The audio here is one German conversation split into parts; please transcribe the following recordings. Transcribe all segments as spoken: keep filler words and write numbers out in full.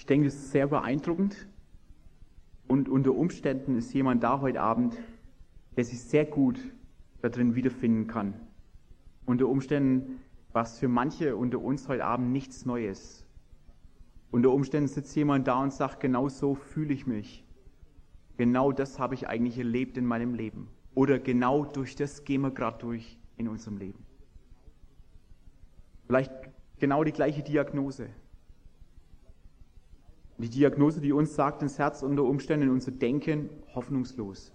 denke, es ist sehr beeindruckend. Und unter Umständen ist jemand da heute Abend, der sich sehr gut da drin wiederfinden kann. Unter Umständen, was für manche unter uns heute Abend nichts Neues. Unter Umständen sitzt jemand da und sagt, genau so fühle ich mich. Genau das habe ich eigentlich erlebt in meinem Leben. Oder genau durch das gehen wir gerade durch in unserem Leben. Vielleicht genau die gleiche Diagnose. Die Diagnose, die uns sagt ins Herz, unter Umständen in unser Denken, hoffnungslos.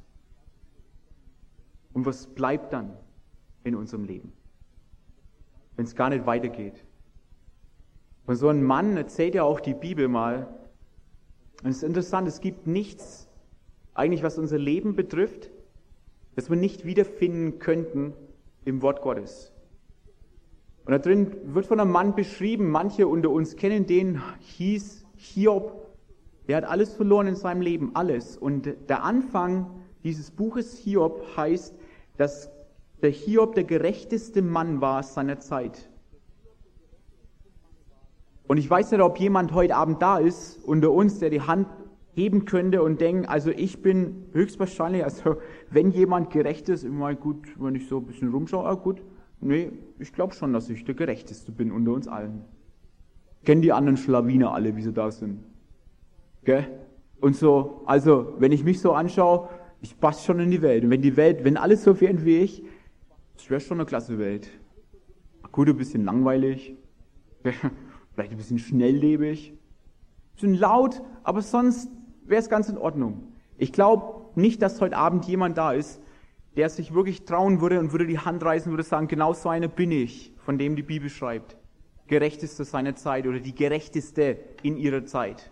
Und was bleibt dann in unserem Leben, wenn es gar nicht weitergeht? Von so einem Mann erzählt ja auch die Bibel mal. Und es ist interessant, es gibt nichts, eigentlich was unser Leben betrifft, das wir nicht wiederfinden könnten im Wort Gottes. Und da drin wird von einem Mann beschrieben, manche unter uns kennen den, hieß Hiob. Der hat alles verloren in seinem Leben, alles. Und der Anfang dieses Buches Hiob heißt, dass der Hiob der gerechteste Mann war seiner Zeit. Und ich weiß nicht, ob jemand heute Abend da ist unter uns, der die Hand heben könnte und denkt, also ich bin höchstwahrscheinlich, also wenn jemand gerecht ist, immer gut, wenn ich so ein bisschen rumschaue, ah gut, nee, ich glaube schon, dass ich der Gerechteste bin unter uns allen. Kennen die anderen Schlawiner alle, wie sie da sind? Gell? Und so, also wenn ich mich so anschaue, ich passe schon in die Welt. Und wenn die Welt, wenn alles so wäre wie ich, das wäre schon eine klasse Welt. Gut, ein bisschen langweilig, vielleicht ein bisschen schnelllebig, ein bisschen laut, aber sonst wäre es ganz in Ordnung. Ich glaube nicht, dass heute Abend jemand da ist, der sich wirklich trauen würde und würde die Hand reißen und würde sagen, genau so einer bin ich, von dem die Bibel schreibt. Gerechteste seiner Zeit oder die Gerechteste in ihrer Zeit.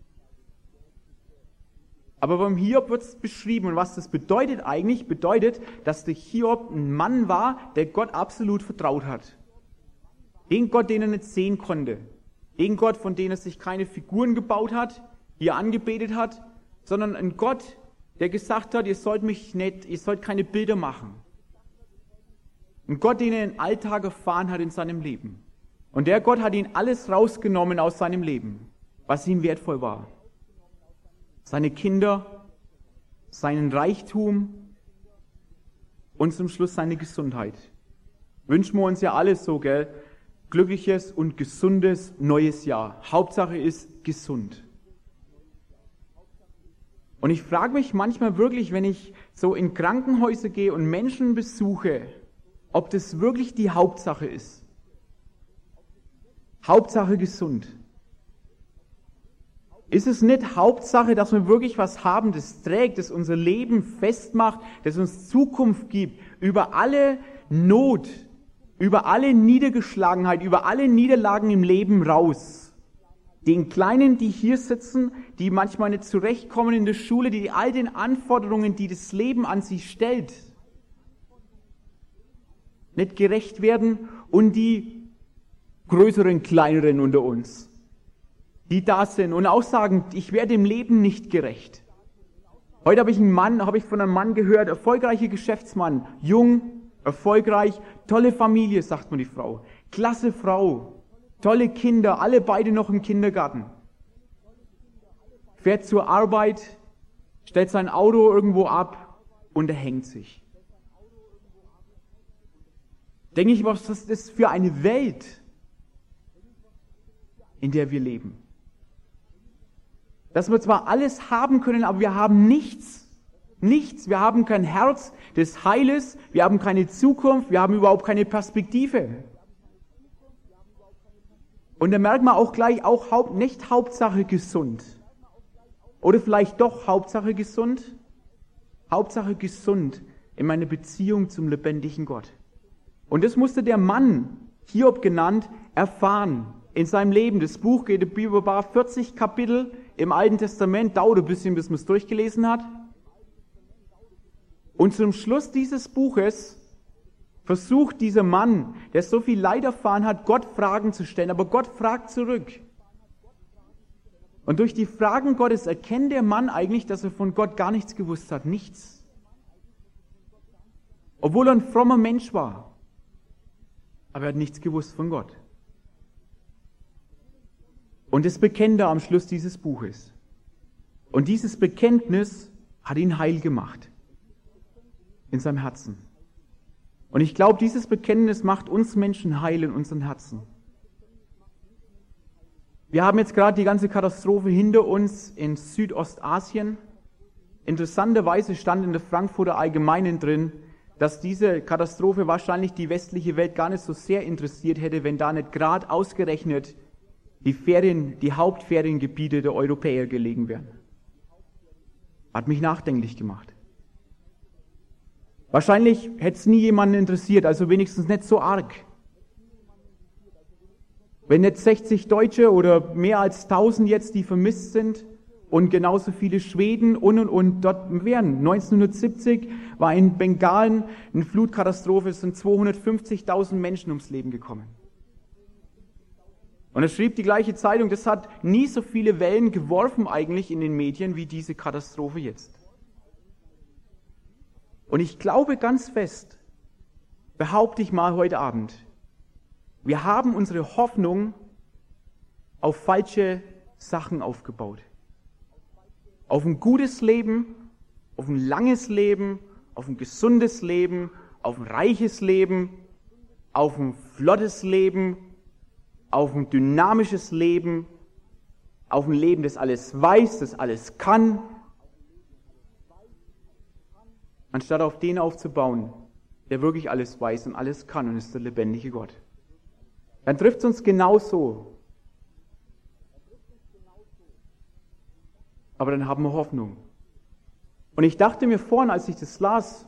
Aber beim Hiob wird es beschrieben und was das bedeutet eigentlich, bedeutet, dass der Hiob ein Mann war, der Gott absolut vertraut hat. Den Gott, den er nicht sehen konnte. Den Gott, von dem er sich keine Figuren gebaut hat, die er angebetet hat, sondern ein Gott, der gesagt hat, ihr sollt mich nicht, ihr sollt keine Bilder machen. Ein Gott, den er den Alltag erfahren hat in seinem Leben. Und der Gott hat ihn alles rausgenommen aus seinem Leben, was ihm wertvoll war. Seine Kinder, seinen Reichtum und zum Schluss seine Gesundheit. Wünschen wir uns ja alles so, gell? Glückliches und gesundes neues Jahr. Hauptsache ist gesund. Und ich frage mich manchmal wirklich, wenn ich so in Krankenhäuser gehe und Menschen besuche, ob das wirklich die Hauptsache ist. Hauptsache gesund. Ist es nicht Hauptsache, dass wir wirklich was haben, das trägt, das unser Leben festmacht, das uns Zukunft gibt, über alle Not, über alle Niedergeschlagenheit, über alle Niederlagen im Leben raus. Den Kleinen, die hier sitzen, die manchmal nicht zurechtkommen in der Schule, die all den Anforderungen, die das Leben an sie stellt, nicht gerecht werden und die größeren, kleineren unter uns, die da sind und auch sagen, ich werde dem Leben nicht gerecht. Heute habe ich einen Mann, habe ich von einem Mann gehört, erfolgreicher Geschäftsmann, jung, erfolgreich, tolle Familie, sagt man die Frau, klasse Frau, tolle Kinder, alle beide noch im Kindergarten. Fährt zur Arbeit, stellt sein Auto irgendwo ab und er hängt sich. Denke ich, was ist das für eine Welt, in der wir leben? Dass wir zwar alles haben können, aber wir haben nichts. Nichts. Wir haben kein Herz des Heiles, wir haben keine Zukunft, wir haben überhaupt keine Perspektive. Und da merkt man auch gleich, auch Haupt, nicht Hauptsache gesund. Oder vielleicht doch Hauptsache gesund? Hauptsache gesund in meiner Beziehung zum lebendigen Gott. Und das musste der Mann, Hiob genannt, erfahren in seinem Leben. Das Buch geht über vierzig Kapitel im Alten Testament, dauert ein bisschen, bis man es durchgelesen hat. Und zum Schluss dieses Buches versucht dieser Mann, der so viel Leid erfahren hat, Gott Fragen zu stellen, aber Gott fragt zurück. Und durch die Fragen Gottes erkennt der Mann eigentlich, dass er von Gott gar nichts gewusst hat, nichts. Obwohl er ein frommer Mensch war, aber er hat nichts gewusst von Gott. Und das bekennt er am Schluss dieses Buches. Und dieses Bekenntnis hat ihn heil gemacht. In seinem Herzen. Und ich glaube, dieses Bekenntnis macht uns Menschen heil in unseren Herzen. Wir haben jetzt gerade die ganze Katastrophe hinter uns in Südostasien. Interessanterweise stand in der Frankfurter Allgemeinen drin, dass diese Katastrophe wahrscheinlich die westliche Welt gar nicht so sehr interessiert hätte, wenn da nicht gerade ausgerechnet die Ferien, die Hauptferiengebiete der Europäer gelegen wären. Hat mich nachdenklich gemacht. Wahrscheinlich hätte es nie jemanden interessiert, also wenigstens nicht so arg. Wenn nicht sechzig Deutsche oder mehr als tausend jetzt, die vermisst sind und genauso viele Schweden und und und dort wären. neunzehnhundertsiebzig war in Bengalen eine Flutkatastrophe, es sind zweihundertfünfzigtausend Menschen ums Leben gekommen. Und es schrieb die gleiche Zeitung, das hat nie so viele Wellen geworfen eigentlich in den Medien wie diese Katastrophe jetzt. Und ich glaube ganz fest, behaupte ich mal heute Abend, wir haben unsere Hoffnung auf falsche Sachen aufgebaut. Auf ein gutes Leben, auf ein langes Leben, auf ein gesundes Leben, auf ein reiches Leben, auf ein flottes Leben, auf ein dynamisches Leben, auf ein Leben, das alles weiß, das alles kann, anstatt auf den aufzubauen, der wirklich alles weiß und alles kann und ist der lebendige Gott. Dann trifft es uns genauso. Aber dann haben wir Hoffnung. Und ich dachte mir vorhin, als ich das las,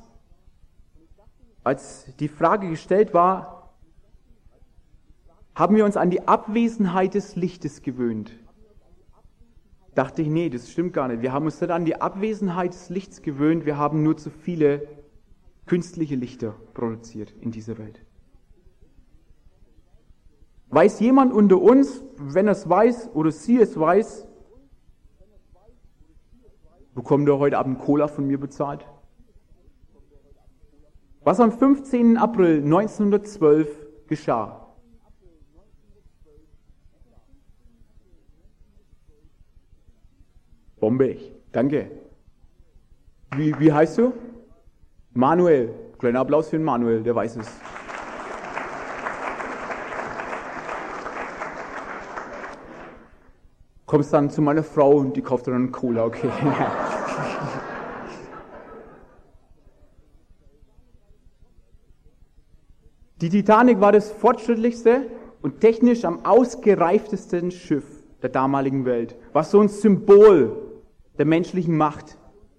als die Frage gestellt war, haben wir uns an die Abwesenheit des Lichtes gewöhnt? Dachte ich, nee, das stimmt gar nicht. Wir haben uns nicht an die Abwesenheit des Lichts gewöhnt, wir haben nur zu viele künstliche Lichter produziert in dieser Welt. Weiß jemand unter uns, wenn er es weiß oder sie es weiß, bekommt er heute Abend Cola von mir bezahlt? Was am fünfzehnten April neunzehnhundertzwölf geschah? Bombig, danke. Wie, wie heißt du? Manuel. Kleiner Applaus für den Manuel, der weiß es. Kommst dann zu meiner Frau und die kauft dann einen Cola, okay. Die Titanic war das fortschrittlichste und technisch am ausgereiftesten Schiff der damaligen Welt. War so ein Symbol der menschlichen Macht.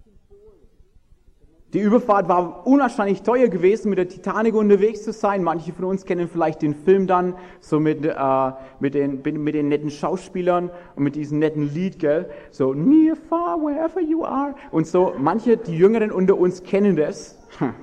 Die Überfahrt war unwahrscheinlich teuer gewesen, mit der Titanic unterwegs zu sein. Manche von uns kennen vielleicht den Film dann, so mit, äh, mit, den, mit den netten Schauspielern und mit diesem netten Lied, gell? So, near, far, wherever you are. Und so, manche, die Jüngeren unter uns kennen das. Hm.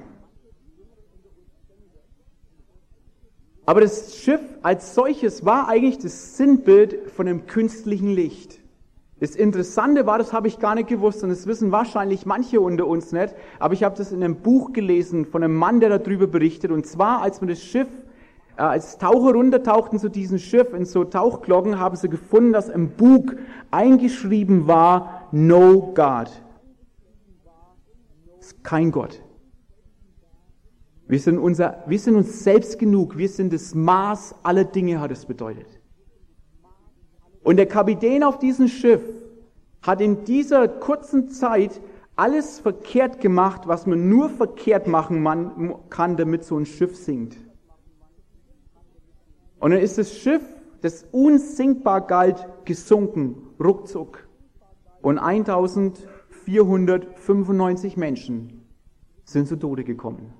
Aber das Schiff als solches war eigentlich das Sinnbild von einem künstlichen Licht. Das Interessante war, das habe ich gar nicht gewusst und das wissen wahrscheinlich manche unter uns nicht, aber ich habe das in einem Buch gelesen von einem Mann, der darüber berichtet. Und zwar, als man das Schiff, äh, als Taucher runtertauchten zu diesem Schiff in so Tauchglocken, haben sie gefunden, dass im Bug eingeschrieben war, No God. Das ist kein Gott. Wir sind, unser, wir sind uns selbst genug, wir sind das Maß aller Dinge, hat es bedeutet. Und der Kapitän auf diesem Schiff hat in dieser kurzen Zeit alles verkehrt gemacht, was man nur verkehrt machen kann, damit so ein Schiff sinkt. Und dann ist das Schiff, das unsinkbar galt, gesunken, ruckzuck. Und eintausendvierhundertfünfundneunzig Menschen sind zu Tode gekommen.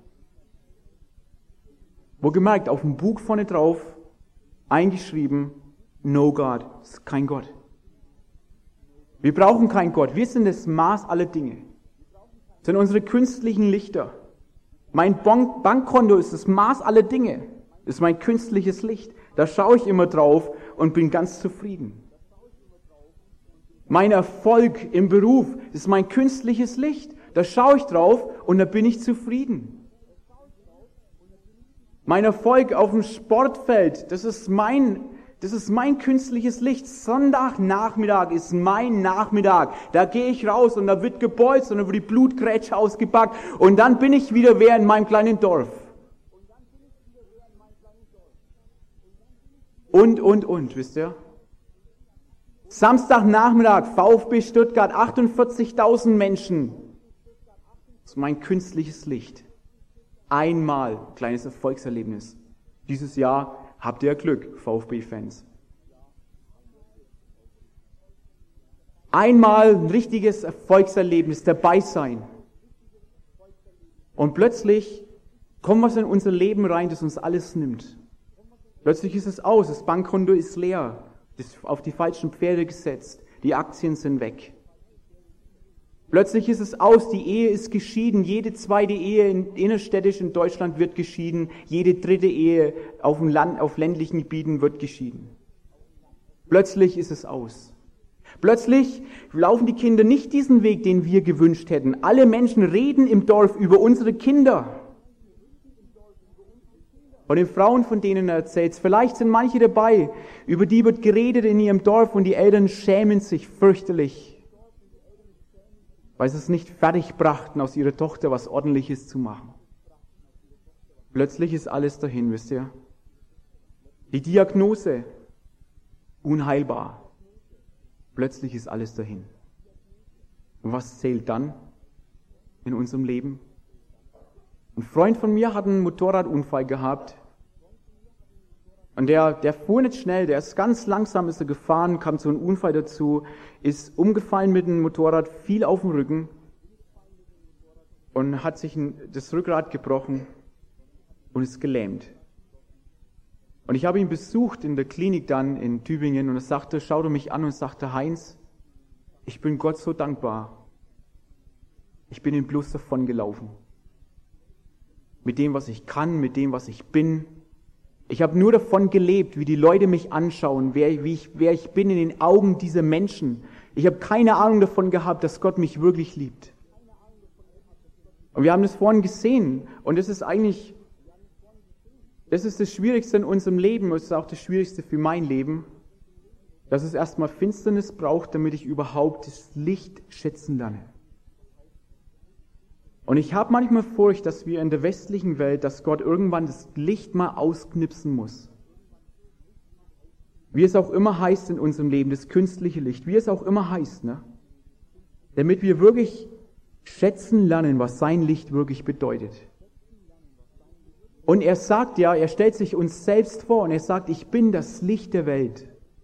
Wo gemerkt, auf dem Bug vorne drauf, eingeschrieben, No God, das ist kein Gott. Wir brauchen keinen Gott, wir sind das Maß aller Dinge. Das sind unsere künstlichen Lichter. Mein Bank- Bankkonto ist das Maß aller Dinge. Das ist mein künstliches Licht. Da schaue ich immer drauf und bin ganz zufrieden. Mein Erfolg im Beruf ist mein künstliches Licht. Da schaue ich drauf und da bin ich zufrieden. Mein Erfolg auf dem Sportfeld, das ist mein Das ist mein künstliches Licht. Sonntagnachmittag ist mein Nachmittag. Da gehe ich raus und da wird gebolzt und da wird die Blutgrätsche ausgepackt und dann bin ich wieder wer in meinem kleinen Dorf. Und, und, und, wisst ihr? Samstagnachmittag, VfB Stuttgart, achtundvierzigtausend Menschen. Das ist mein künstliches Licht. Einmal, kleines Erfolgserlebnis. Dieses Jahr habt ihr Glück, VfB-Fans. Einmal ein richtiges Erfolgserlebnis, dabei sein. Und plötzlich kommt was in unser Leben rein, das uns alles nimmt. Plötzlich ist es aus, das Bankkonto ist leer, das ist auf die falschen Pferde gesetzt, die Aktien sind weg. Plötzlich ist es aus, die Ehe ist geschieden, jede zweite Ehe in, innerstädtisch in Deutschland wird geschieden, jede dritte Ehe auf, dem Land, auf ländlichen Gebieten wird geschieden. Plötzlich ist es aus. Plötzlich laufen die Kinder nicht diesen Weg, den wir gewünscht hätten. Alle Menschen reden im Dorf über unsere Kinder. Von den Frauen, von denen er erzählt. Vielleicht sind manche dabei, über die wird geredet in ihrem Dorf und die Eltern schämen sich fürchterlich, weil sie es nicht fertig brachten, aus ihrer Tochter was Ordentliches zu machen. Plötzlich ist alles dahin, wisst ihr? Die Diagnose, unheilbar. Plötzlich ist alles dahin. Und was zählt dann in unserem Leben? Ein Freund von mir hat einen Motorradunfall gehabt. Und der, der fuhr nicht schnell, der ist ganz langsam, ist er gefahren, kam zu einem Unfall dazu, ist umgefallen mit dem Motorrad, fiel auf den Rücken und hat sich ein, das Rückgrat gebrochen und ist gelähmt. Und ich habe ihn besucht in der Klinik dann in Tübingen und er sagte, schaute mich an und sagte, Heinz, ich bin Gott so dankbar. Ich bin ihm bloß davon gelaufen. Mit dem, was ich kann, mit dem, was ich bin. Ich habe nur davon gelebt, wie die Leute mich anschauen, wer, wie ich, wer ich bin in den Augen dieser Menschen. Ich habe keine Ahnung davon gehabt, dass Gott mich wirklich liebt. Und wir haben das vorhin gesehen. Und das ist eigentlich, das ist das Schwierigste in unserem Leben. Das ist auch das Schwierigste für mein Leben. Dass es erstmal Finsternis braucht, damit ich überhaupt das Licht schätzen lerne. Und ich habe manchmal Furcht, dass wir in der westlichen Welt, dass Gott irgendwann das Licht mal ausknipsen muss. Wie es auch immer heißt in unserem Leben, das künstliche Licht, wie es auch immer heißt, ne? Damit wir wirklich schätzen lernen, was sein Licht wirklich bedeutet. Und er sagt ja, er stellt sich uns selbst vor und er sagt, ich bin das Licht der Welt.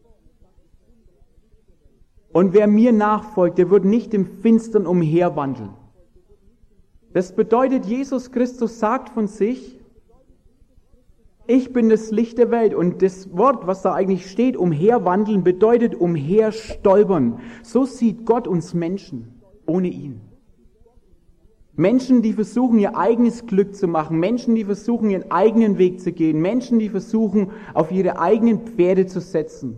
Und wer mir nachfolgt, der wird nicht im Finstern umherwandeln. Das bedeutet, Jesus Christus sagt von sich, ich bin das Licht der Welt. Und das Wort, was da eigentlich steht, umherwandeln, bedeutet umherstolpern. So sieht Gott uns Menschen, ohne ihn. Menschen, die versuchen, ihr eigenes Glück zu machen. Menschen, die versuchen, ihren eigenen Weg zu gehen. Menschen, die versuchen, auf ihre eigenen Pferde zu setzen.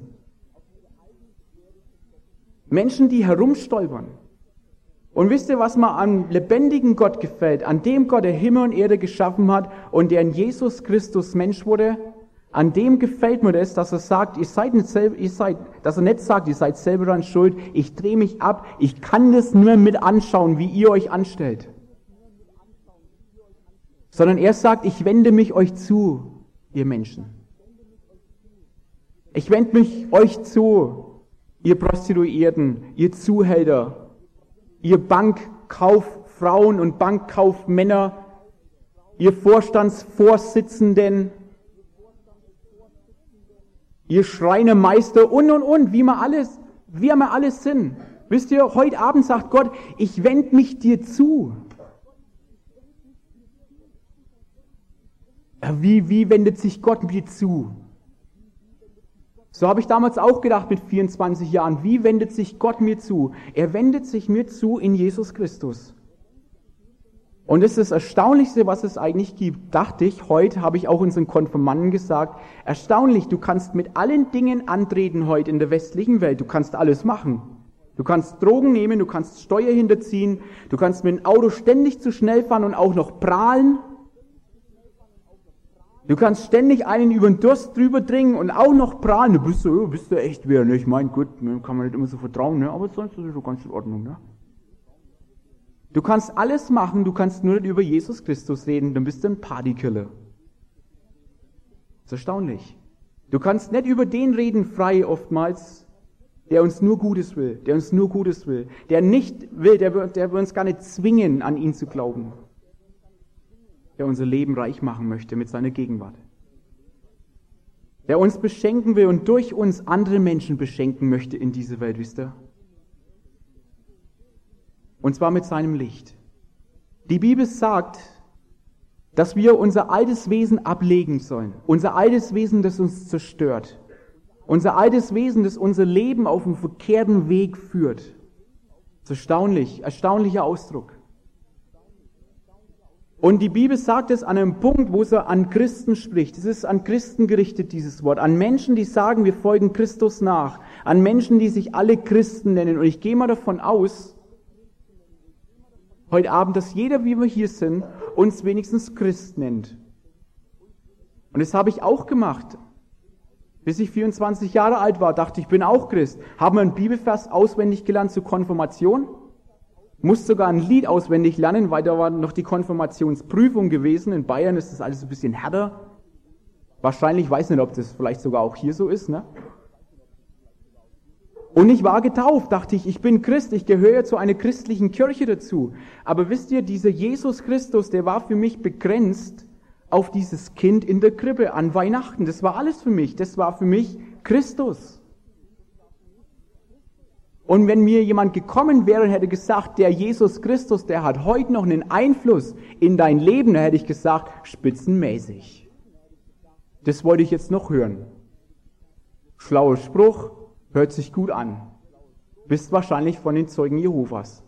Menschen, die herumstolpern. Und wisst ihr, was mir am lebendigen Gott gefällt? An dem Gott, der Himmel und Erde geschaffen hat und der in Jesus Christus Mensch wurde? An dem gefällt mir das, dass er sagt, ihr seid nicht selber, ihr seid, dass er nicht sagt, ihr seid selber daran schuld, ich drehe mich ab, ich kann das nur mit anschauen, wie ihr euch anstellt. Sondern er sagt, ich wende mich euch zu, ihr Menschen. Ich wende mich euch zu, ihr Prostituierten, ihr Zuhälter, ihr Bankkauffrauen und Bankkaufmänner, ihr Vorstandsvorsitzenden, ihr Schreinermeister und, und, und, wie wir alles, wie wir alles sind. Wisst ihr, heute Abend sagt Gott, ich wende mich dir zu. Wie, wie wendet sich Gott mir zu? So habe ich damals auch gedacht mit vierundzwanzig Jahren. Wie wendet sich Gott mir zu? Er wendet sich mir zu in Jesus Christus. Und das ist das Erstaunlichste, was es eigentlich gibt. Dachte ich, heute habe ich auch unseren Konfirmanden gesagt, erstaunlich, du kannst mit allen Dingen antreten heute in der westlichen Welt. Du kannst alles machen. Du kannst Drogen nehmen, du kannst Steuer hinterziehen, du kannst mit dem Auto ständig zu schnell fahren und auch noch prahlen. Du kannst ständig einen über den Durst drüber dringen und auch noch prahlen. Du bist so, bist du echt wer, ne? Ich meine, gut, mir kann man nicht immer so vertrauen, ne? Aber sonst ist es schon ganz in Ordnung, ne? Du kannst alles machen, du kannst nur nicht über Jesus Christus reden, dann bist du ein Partykiller. Das ist erstaunlich. Du kannst nicht über den reden frei oftmals, der uns nur Gutes will, der uns nur Gutes will, der nicht will, der, der wir uns gar nicht zwingen, an ihn zu glauben, der unser Leben reich machen möchte mit seiner Gegenwart, der uns beschenken will und durch uns andere Menschen beschenken möchte in diese Welt, wisst ihr? Und zwar mit seinem Licht. Die Bibel sagt, dass wir unser altes Wesen ablegen sollen. Unser altes Wesen, das uns zerstört. Unser altes Wesen, das unser Leben auf einen verkehrten Weg führt. Das ist erstaunlich, erstaunlicher Ausdruck. Und die Bibel sagt es an einem Punkt, wo sie an Christen spricht. Es ist an Christen gerichtet, dieses Wort. An Menschen, die sagen, wir folgen Christus nach. An Menschen, die sich alle Christen nennen. Und ich gehe mal davon aus, heute Abend, dass jeder, wie wir hier sind, uns wenigstens Christ nennt. Und das habe ich auch gemacht. Bis ich vierundzwanzig Jahre alt war, dachte ich, ich bin auch Christ. Haben wir einen Bibelvers auswendig gelernt zur Konfirmation? Musste sogar ein Lied auswendig lernen, weil da war noch die Konfirmationsprüfung gewesen. In Bayern ist das alles ein bisschen härter. Wahrscheinlich, weiß nicht, ob das vielleicht sogar auch hier so ist, ne? Und ich war getauft, dachte ich, ich bin Christ, ich gehöre zu einer christlichen Kirche dazu. Aber wisst ihr, dieser Jesus Christus, der war für mich begrenzt auf dieses Kind in der Krippe an Weihnachten. Das war alles für mich, das war für mich Christus. Und wenn mir jemand gekommen wäre und hätte gesagt, der Jesus Christus, der hat heute noch einen Einfluss in dein Leben, dann hätte ich gesagt, spitzenmäßig. Das wollte ich jetzt noch hören. Schlauer Spruch. Hört sich gut an. Bist wahrscheinlich von den Zeugen Jehovas.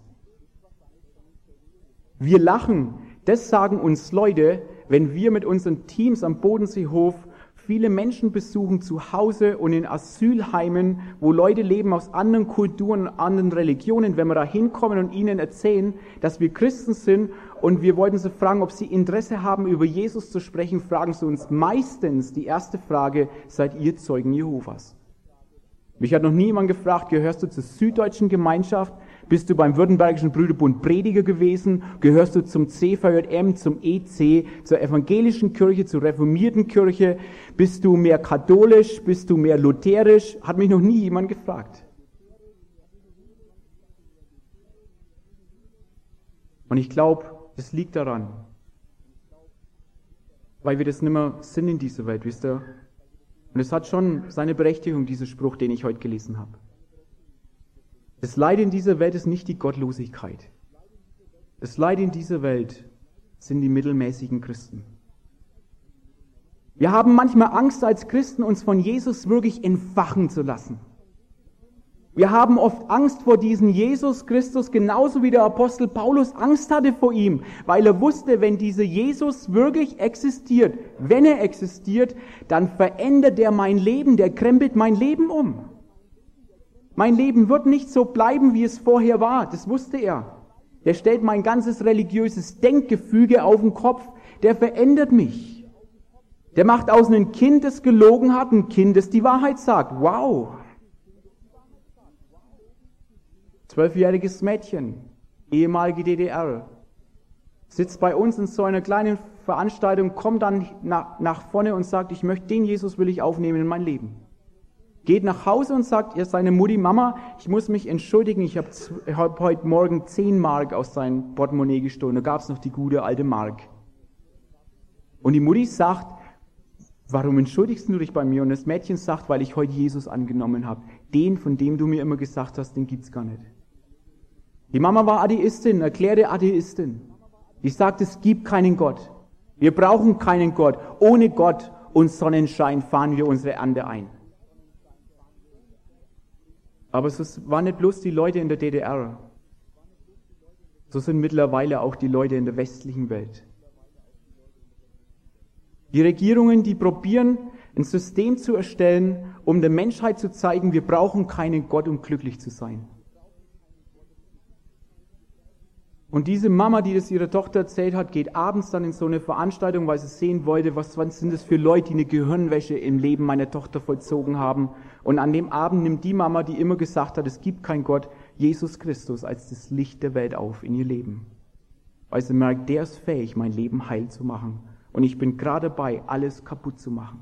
Wir lachen. Das sagen uns Leute, wenn wir mit unseren Teams am Bodenseehof viele Menschen besuchen, zu Hause und in Asylheimen, wo Leute leben aus anderen Kulturen, anderen Religionen. Wenn wir da hinkommen und ihnen erzählen, dass wir Christen sind und wir wollten sie fragen, ob sie Interesse haben, über Jesus zu sprechen, fragen sie uns meistens die erste Frage, seid ihr Zeugen Jehovas? Mich hat noch nie jemand gefragt, gehörst du zur süddeutschen Gemeinschaft? Bist du beim Württembergischen Brüderbund Prediger gewesen? Gehörst du zum C V J M, zum E C, zur evangelischen Kirche, zur reformierten Kirche? Bist du mehr katholisch? Bist du mehr lutherisch? Hat mich noch nie jemand gefragt. Und ich glaube, das liegt daran, weil wir das nicht mehr sind in dieser Welt, wisst ihr? Und es hat schon seine Berechtigung, dieser Spruch, den ich heute gelesen habe. Das Leid in dieser Welt ist nicht die Gottlosigkeit. Das Leid in dieser Welt sind die mittelmäßigen Christen. Wir haben manchmal Angst als Christen, uns von Jesus wirklich entfachen zu lassen. Wir haben oft Angst vor diesem Jesus Christus, genauso wie der Apostel Paulus Angst hatte vor ihm, weil er wusste, wenn dieser Jesus wirklich existiert, wenn er existiert, dann verändert er mein Leben, der krempelt mein Leben um. Mein Leben wird nicht so bleiben, wie es vorher war, das wusste er. Der stellt mein ganzes religiöses Denkgefüge auf den Kopf, der verändert mich. Der macht aus einem Kind, das gelogen hat, ein Kind, das die Wahrheit sagt. Wow! Zwölfjähriges Mädchen, ehemalige D D R, sitzt bei uns in so einer kleinen Veranstaltung, kommt dann nach, nach vorne und sagt, ich möchte den Jesus, will ich aufnehmen in mein Leben. Geht nach Hause und sagt ihr seine Mutti, Mama, ich muss mich entschuldigen, ich habe hab heute Morgen zehn Mark aus seinem Portemonnaie gestohlen, da gab es noch die gute alte Mark. Und die Mutti sagt, warum entschuldigst du dich bei mir? Und das Mädchen sagt, weil ich heute Jesus angenommen habe. Den, von dem du mir immer gesagt hast, den gibt's gar nicht. Die Mama war Atheistin, erklärte Atheistin. Die sagt, es gibt keinen Gott. Wir brauchen keinen Gott. Ohne Gott und Sonnenschein fahren wir unsere Ernte ein. Aber es waren nicht bloß die Leute in der D D R. So sind mittlerweile auch die Leute in der westlichen Welt. Die Regierungen, die probieren, ein System zu erstellen, um der Menschheit zu zeigen, wir brauchen keinen Gott, um glücklich zu sein. Und diese Mama, die das ihrer Tochter erzählt hat, geht abends dann in so eine Veranstaltung, weil sie sehen wollte, was, was sind das für Leute, die eine Gehirnwäsche im Leben meiner Tochter vollzogen haben. Und an dem Abend nimmt die Mama, die immer gesagt hat, es gibt keinen Gott, Jesus Christus als das Licht der Welt auf in ihr Leben. Weil sie merkt, der ist fähig, mein Leben heil zu machen. Und ich bin gerade dabei, alles kaputt zu machen.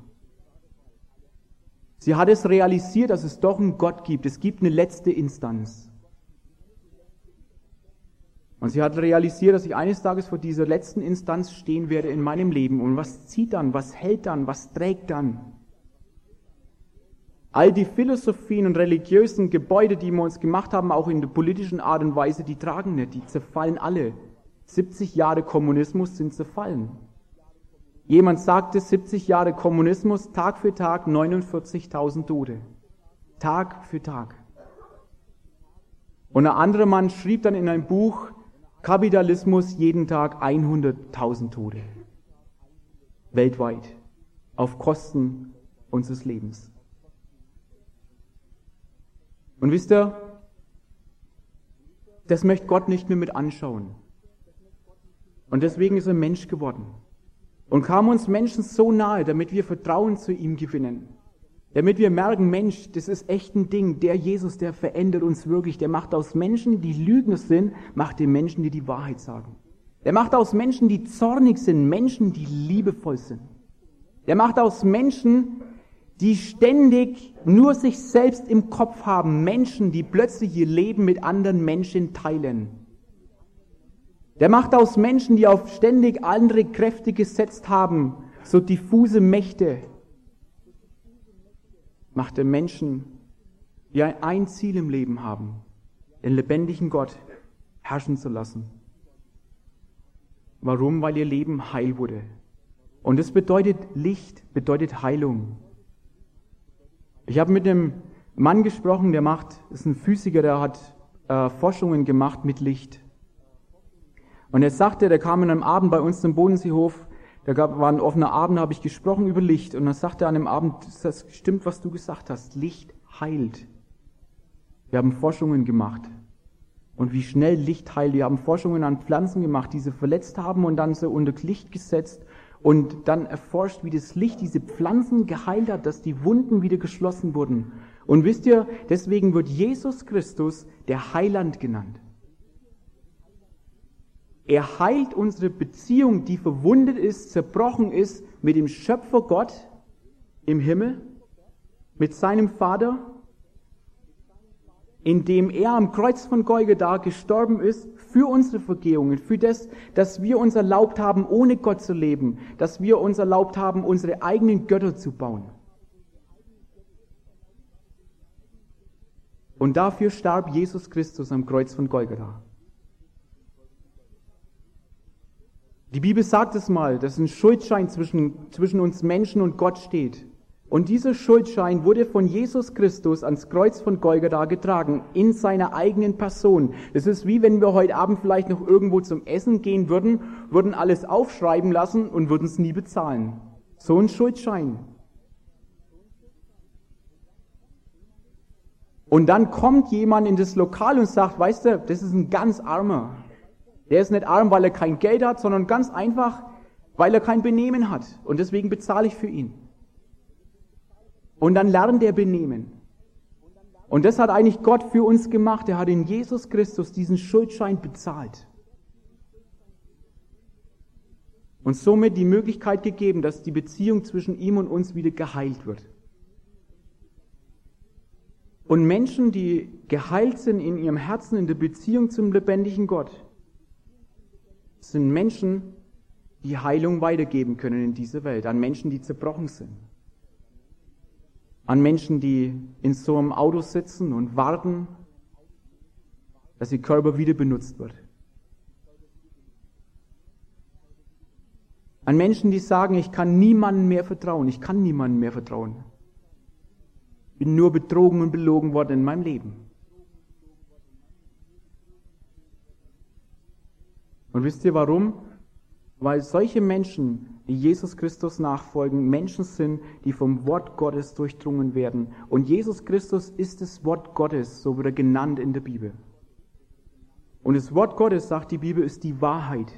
Sie hat es realisiert, dass es doch einen Gott gibt. Es gibt eine letzte Instanz. Und sie hat realisiert, dass ich eines Tages vor dieser letzten Instanz stehen werde in meinem Leben. Und was zieht dann, was hält dann, was trägt dann? All die Philosophien und religiösen Gebäude, die wir uns gemacht haben, auch in der politischen Art und Weise, die tragen nicht, die zerfallen alle. siebzig Jahre Kommunismus sind zerfallen. Jemand sagte, siebzig Jahre Kommunismus, Tag für Tag neunundvierzigtausend Tote. Tag für Tag. Und ein anderer Mann schrieb dann in einem Buch, Kapitalismus, jeden Tag hunderttausend Tote. Weltweit. Auf Kosten unseres Lebens. Und wisst ihr, das möchte Gott nicht mehr mit anschauen. Und deswegen ist er Mensch geworden. Und kam uns Menschen so nahe, damit wir Vertrauen zu ihm gewinnen. Damit wir merken, Mensch, das ist echt ein Ding. Der Jesus, der verändert uns wirklich. Der macht aus Menschen, die Lügner sind, macht den Menschen, die die Wahrheit sagen. Der macht aus Menschen, die zornig sind, Menschen, die liebevoll sind. Der macht aus Menschen, die ständig nur sich selbst im Kopf haben, Menschen, die plötzlich ihr Leben mit anderen Menschen teilen. Der macht aus Menschen, die auf ständig andere Kräfte gesetzt haben, so diffuse Mächte, macht er Menschen, die ein Ziel im Leben haben, den lebendigen Gott herrschen zu lassen. Warum? Weil ihr Leben heil wurde. Und das bedeutet Licht, bedeutet Heilung. Ich habe mit einem Mann gesprochen, der macht, ist ein Physiker, der hat äh, Forschungen gemacht mit Licht. Und er sagte, der kam an einem Abend bei uns zum Bodenseehof, da gab, war ein offener Abend, da habe ich gesprochen über Licht. Und dann sagte er an dem Abend, das stimmt, was du gesagt hast, Licht heilt. Wir haben Forschungen gemacht. Und wie schnell Licht heilt. Wir haben Forschungen an Pflanzen gemacht, die sie verletzt haben und dann so unter Licht gesetzt und dann erforscht, wie das Licht diese Pflanzen geheilt hat, dass die Wunden wieder geschlossen wurden. Und wisst ihr, deswegen wird Jesus Christus der Heiland genannt. Er heilt unsere Beziehung, die verwundet ist, zerbrochen ist, mit dem Schöpfer Gott im Himmel, mit seinem Vater, indem er am Kreuz von Golgatha gestorben ist für unsere Vergehungen, für das, dass wir uns erlaubt haben, ohne Gott zu leben, dass wir uns erlaubt haben, unsere eigenen Götter zu bauen. Und dafür starb Jesus Christus am Kreuz von Golgatha. Die Bibel sagt es mal, dass ein Schuldschein zwischen, zwischen uns Menschen und Gott steht. Und dieser Schuldschein wurde von Jesus Christus ans Kreuz von Golgatha getragen, in seiner eigenen Person. Es ist wie wenn wir heute Abend vielleicht noch irgendwo zum Essen gehen würden, würden alles aufschreiben lassen und würden es nie bezahlen. So ein Schuldschein. Und dann kommt jemand in das Lokal und sagt, weißt du, das ist ein ganz Armer. Der ist nicht arm, weil er kein Geld hat, sondern ganz einfach, weil er kein Benehmen hat. Und deswegen bezahle ich für ihn. Und dann lernt er Benehmen. Und das hat eigentlich Gott für uns gemacht. Er hat in Jesus Christus diesen Schuldschein bezahlt. Und somit die Möglichkeit gegeben, dass die Beziehung zwischen ihm und uns wieder geheilt wird. Und Menschen, die geheilt sind in ihrem Herzen, in der Beziehung zum lebendigen Gott, sind Menschen, die Heilung weitergeben können in dieser Welt, an Menschen, die zerbrochen sind. An Menschen, die in so einem Auto sitzen und warten, dass ihr Körper wieder benutzt wird. An Menschen, die sagen, ich kann niemandem mehr vertrauen, ich kann niemandem mehr vertrauen. Ich bin nur betrogen und belogen worden in meinem Leben. Und wisst ihr warum? Weil solche Menschen, die Jesus Christus nachfolgen, Menschen sind, die vom Wort Gottes durchdrungen werden. Und Jesus Christus ist das Wort Gottes, so wird er genannt in der Bibel. Und das Wort Gottes, sagt die Bibel, ist die Wahrheit.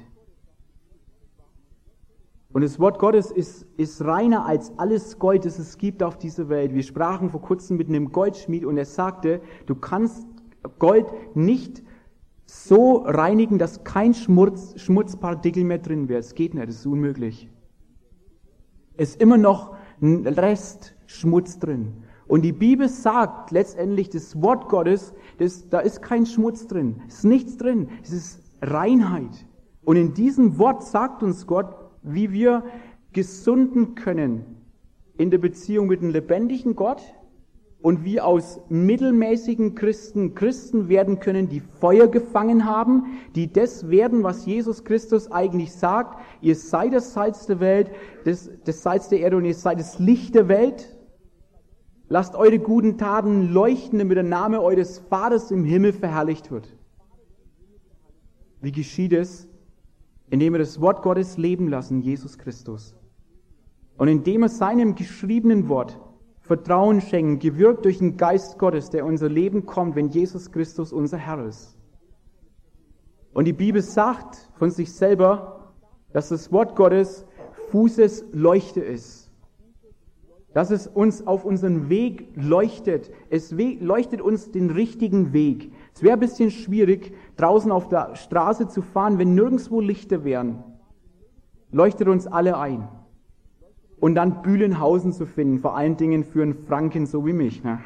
Und das Wort Gottes ist, ist reiner als alles Gold, das es gibt auf dieser Welt. Wir sprachen vor kurzem mit einem Goldschmied und er sagte, du kannst Gold nicht so reinigen, dass kein Schmutz, Schmutzpartikel mehr drin wäre. Es geht nicht, es ist unmöglich. Es ist immer noch ein Rest Schmutz drin. Und die Bibel sagt letztendlich, das Wort Gottes, das, da ist kein Schmutz drin, es ist nichts drin, es ist Reinheit. Und in diesem Wort sagt uns Gott, wie wir gesunden können in der Beziehung mit dem lebendigen Gott und wie aus mittelmäßigen Christen Christen werden können, die Feuer gefangen haben, die das werden, was Jesus Christus eigentlich sagt. Ihr seid das Salz der Welt, das, das Salz der Erde und ihr seid das Licht der Welt. Lasst eure guten Taten leuchten, damit der Name eures Vaters im Himmel verherrlicht wird. Wie geschieht es? Indem wir das Wort Gottes leben lassen, Jesus Christus. Und indem wir seinem geschriebenen Wort Vertrauen schenken, gewirkt durch den Geist Gottes, der in unser Leben kommt, wenn Jesus Christus unser Herr ist. Und die Bibel sagt von sich selber, dass das Wort Gottes Fußes Leuchte ist. Dass es uns auf unseren Weg leuchtet. Es leuchtet uns den richtigen Weg. Es wäre ein bisschen schwierig, draußen auf der Straße zu fahren, wenn nirgendwo Lichter wären. Leuchtet uns alle ein. Und dann Bühlenhausen zu finden, vor allen Dingen für einen Franken so wie mich. Ne?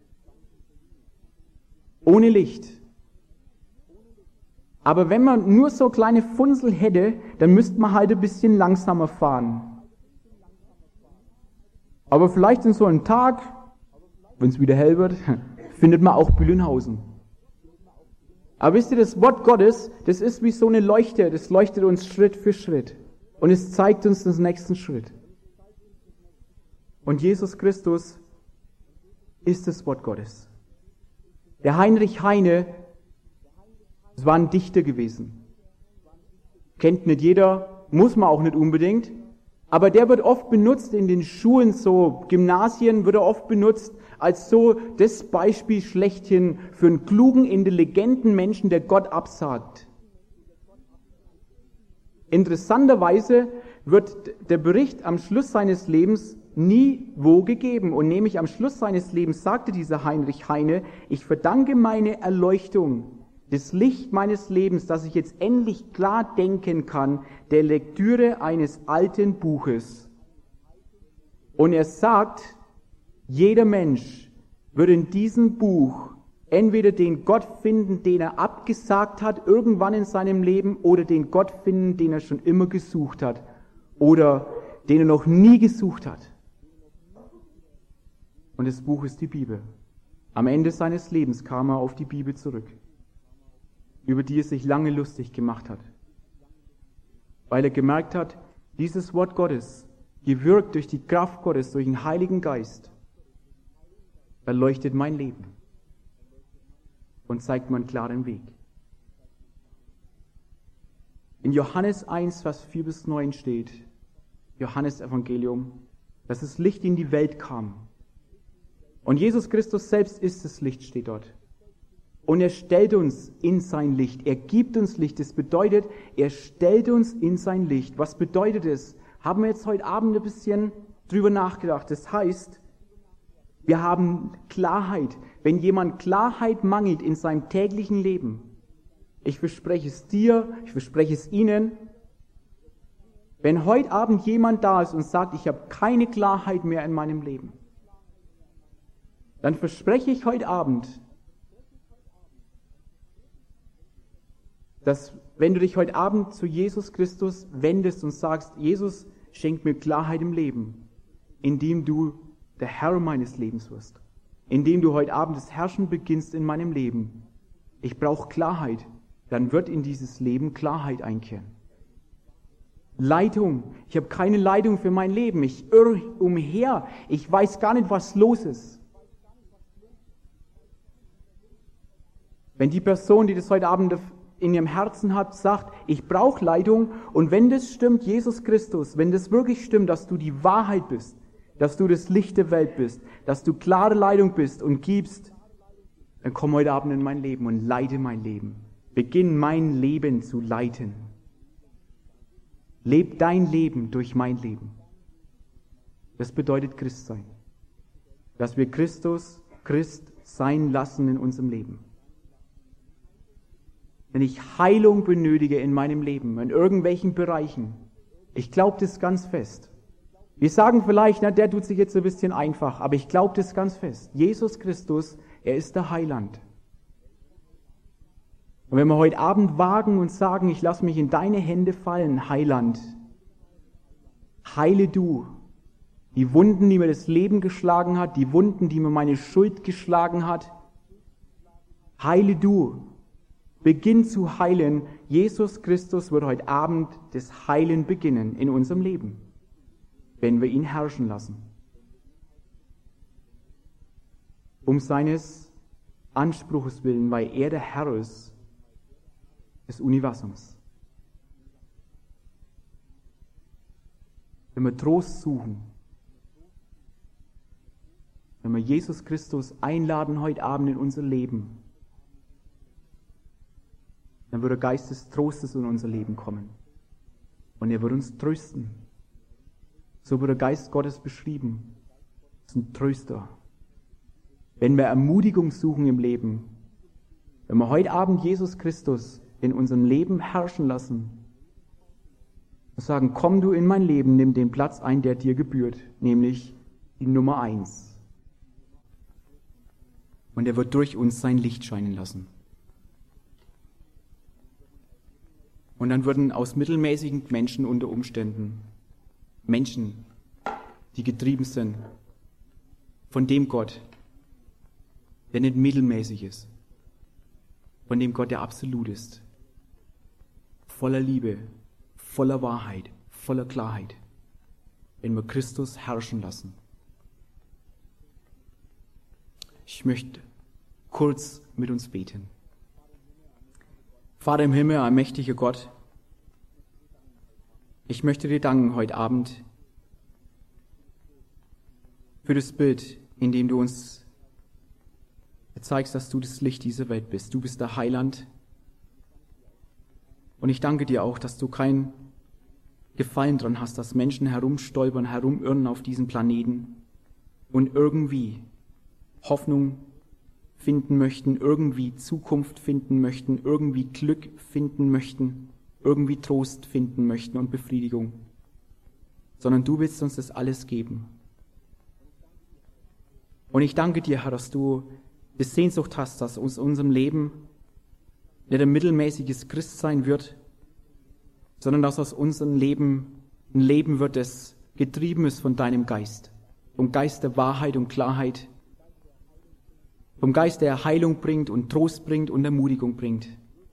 Ohne Licht. Aber wenn man nur so kleine Funsel hätte, dann müsste man halt ein bisschen langsamer fahren. Aber vielleicht in so einem Tag, wenn es wieder hell wird, findet man auch Bühlenhausen. Aber wisst ihr, das Wort Gottes, das ist wie so eine Leuchte, das leuchtet uns Schritt für Schritt. Und es zeigt uns den nächsten Schritt. Und Jesus Christus ist das Wort Gottes. Der Heinrich Heine, das war ein Dichter gewesen. Kennt nicht jeder, muss man auch nicht unbedingt. Aber der wird oft benutzt in den Schulen, so Gymnasien wird er oft benutzt als so das Beispiel schlechthin für einen klugen, intelligenten Menschen, der Gott absagt. Interessanterweise wird der Bericht am Schluss seines Lebens nie wo gegeben. Und nämlich am Schluss seines Lebens sagte dieser Heinrich Heine, ich verdanke meine Erleuchtung, das Licht meines Lebens, dass ich jetzt endlich klar denken kann, der Lektüre eines alten Buches. Und er sagt, jeder Mensch wird in diesem Buch entweder den Gott finden, den er abgesagt hat, irgendwann in seinem Leben, oder den Gott finden, den er schon immer gesucht hat, oder den er noch nie gesucht hat. Und das Buch ist die Bibel. Am Ende seines Lebens kam er auf die Bibel zurück, über die er sich lange lustig gemacht hat. Weil er gemerkt hat, dieses Wort Gottes, gewirkt durch die Kraft Gottes, durch den Heiligen Geist, erleuchtet mein Leben und zeigt mir einen klaren Weg. In Johannes eins, Vers vier bis neun steht, Johannes Evangelium, dass das Licht in die Welt kam. Und Jesus Christus selbst ist das Licht, steht dort. Und er stellt uns in sein Licht. Er gibt uns Licht. Das bedeutet, er stellt uns in sein Licht. Was bedeutet es? Haben wir jetzt heute Abend ein bisschen drüber nachgedacht. Das heißt, wir haben Klarheit. Wenn jemand Klarheit mangelt in seinem täglichen Leben, ich verspreche es dir, ich verspreche es Ihnen, wenn heute Abend jemand da ist und sagt, ich habe keine Klarheit mehr in meinem Leben, dann verspreche ich heute Abend, dass wenn du dich heute Abend zu Jesus Christus wendest und sagst, Jesus, schenk mir Klarheit im Leben, indem du der Herr meines Lebens wirst, indem du heute Abend das Herrschen beginnst in meinem Leben. Ich brauche Klarheit, dann wird in dieses Leben Klarheit einkehren. Leitung, ich habe keine Leitung für mein Leben, ich irre umher, ich weiß gar nicht, was los ist. Wenn die Person, die das heute Abend in ihrem Herzen hat, sagt, ich brauche Leitung, und wenn das stimmt, Jesus Christus, wenn das wirklich stimmt, dass du die Wahrheit bist, dass du das Licht der Welt bist, dass du klare Leitung bist und gibst, dann komm heute Abend in mein Leben und leite mein Leben. beginn mein Leben zu leiten. Leb dein Leben durch mein Leben. Das bedeutet Christsein. Dass wir Christus Christ sein lassen in unserem Leben. Wenn ich Heilung benötige in meinem Leben, in irgendwelchen Bereichen, ich glaube das ganz fest. Wir sagen vielleicht, na, der tut sich jetzt ein bisschen einfach, aber ich glaube das ganz fest. Jesus Christus, er ist der Heiland. Und wenn wir heute Abend wagen und sagen, ich lasse mich in deine Hände fallen, Heiland, heile du die Wunden, die mir das Leben geschlagen hat, die Wunden, die mir meine Schuld geschlagen hat, heile du, beginn zu heilen. Jesus Christus wird heute Abend das Heilen beginnen in unserem Leben, wenn wir ihn herrschen lassen. Um seines Anspruches willen, weil er der Herr ist des Universums. Wenn wir Trost suchen, wenn wir Jesus Christus einladen heute Abend in unser Leben, dann wird der Geist des Trostes in unser Leben kommen. Und er wird uns trösten. So wird der Geist Gottes beschrieben. Das ist ein Tröster. Wenn wir Ermutigung suchen im Leben, wenn wir heute Abend Jesus Christus in unserem Leben herrschen lassen und sagen, komm du in mein Leben, nimm den Platz ein, der dir gebührt, nämlich die Nummer eins. Und er wird durch uns sein Licht scheinen lassen. Und dann würden aus mittelmäßigen Menschen unter Umständen Menschen, die getrieben sind von dem Gott, der nicht mittelmäßig ist, von dem Gott, der absolut ist, voller Liebe, voller Wahrheit, voller Klarheit, wenn wir Christus herrschen lassen. Ich möchte kurz mit uns beten. Vater im Himmel, allmächtiger Gott, ich möchte dir danken heute Abend für das Bild, in dem du uns zeigst, dass du das Licht dieser Welt bist. Du bist der Heiland. Und ich danke dir auch, dass du kein Gefallen daran hast, dass Menschen herumstolpern, herumirren auf diesem Planeten und irgendwie Hoffnung finden möchten, irgendwie Zukunft finden möchten, irgendwie Glück finden möchten, irgendwie Trost finden möchten und Befriedigung, sondern du willst uns das alles geben. Und ich danke dir, Herr, dass du die Sehnsucht hast, dass aus unserem Leben nicht ein mittelmäßiges Christsein wird, sondern dass aus unserem Leben ein Leben wird, das getrieben ist von deinem Geist, vom Geist der Wahrheit und Klarheit, vom Geist, der Heilung bringt und Trost bringt und Ermutigung bringt.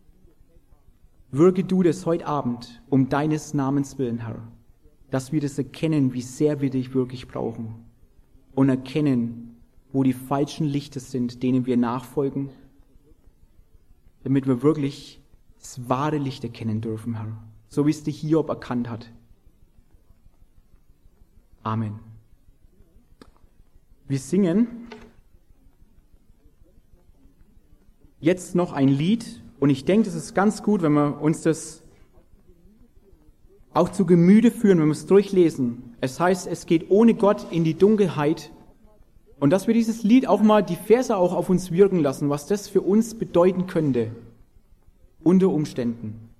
Wirke du das heute Abend um deines Namens willen, Herr, dass wir das erkennen, wie sehr wir dich wirklich brauchen und erkennen, wo die falschen Lichter sind, denen wir nachfolgen, damit wir wirklich das wahre Licht erkennen dürfen, Herr, so wie es dich Hiob erkannt hat. Amen. Wir singen jetzt noch ein Lied und ich denke, es ist ganz gut, wenn wir uns das auch zu Gemüte führen, wenn wir es durchlesen. Es heißt, es geht ohne Gott in die Dunkelheit und dass wir dieses Lied auch mal, die Verse auch auf uns wirken lassen, was das für uns bedeuten könnte unter Umständen.